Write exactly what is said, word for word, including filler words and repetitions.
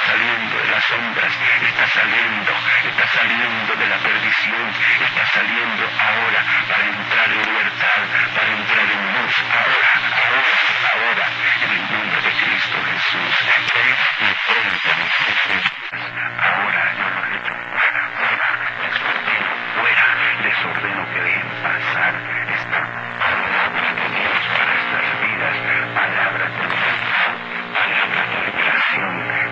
saliendo de las sombras, está saliendo, está saliendo de la perdición, está